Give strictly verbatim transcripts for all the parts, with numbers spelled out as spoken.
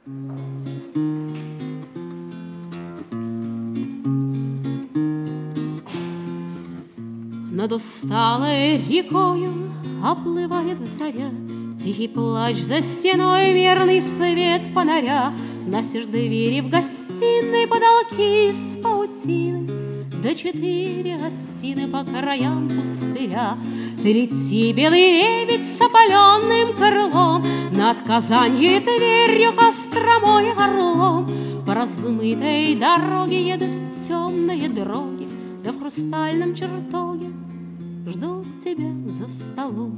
Над усталой рекою оплывает заря, тихий плач за стеной, верный свет фонаря. Настежь двери в гостиной, потолки из паутины, да четыре осины по краям пустыря. Ты лети, белый лебедь с опаленным крылом, над Казанью и Тверью, Костромой, Орлом. По размытой дороге едут темные дроги, да в хрустальном чертоге ждут тебя за столом.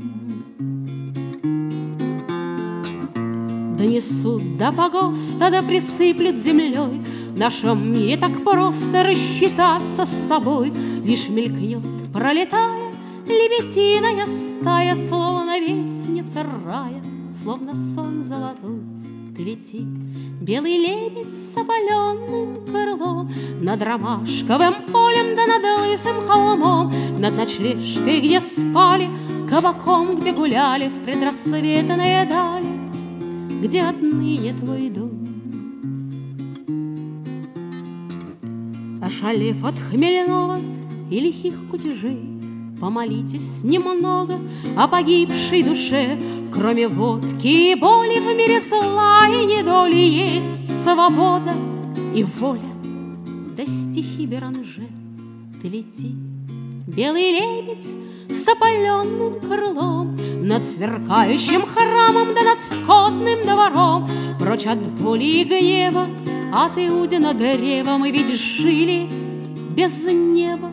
Донесут до погоста, да присыплют землей. В нашем мире так просто рассчитаться с собой. Лишь мелькнет, пролетая, лебединая стая, словно вестница рая, словно сон золотой. Ты лети, белый лебедь с опаленным крылом, над ромашковым полем да над лысым холмом, над ночлежкой, где спали, кабаком, где гуляли в предрассветные дали, где отныне твой дом. Ошалев от хмельного и лихих кутежей, помолитесь немного о погибшей душе. Кроме водки и боли в мире зла и недоли есть свобода и воля, да стихи Беранже. Ты лети, белый лебедь с опаленным крылом, над сверкающим храмом да над скотным двором, прочь от боли и гнева, от Иудина древа мы ведь жили без неба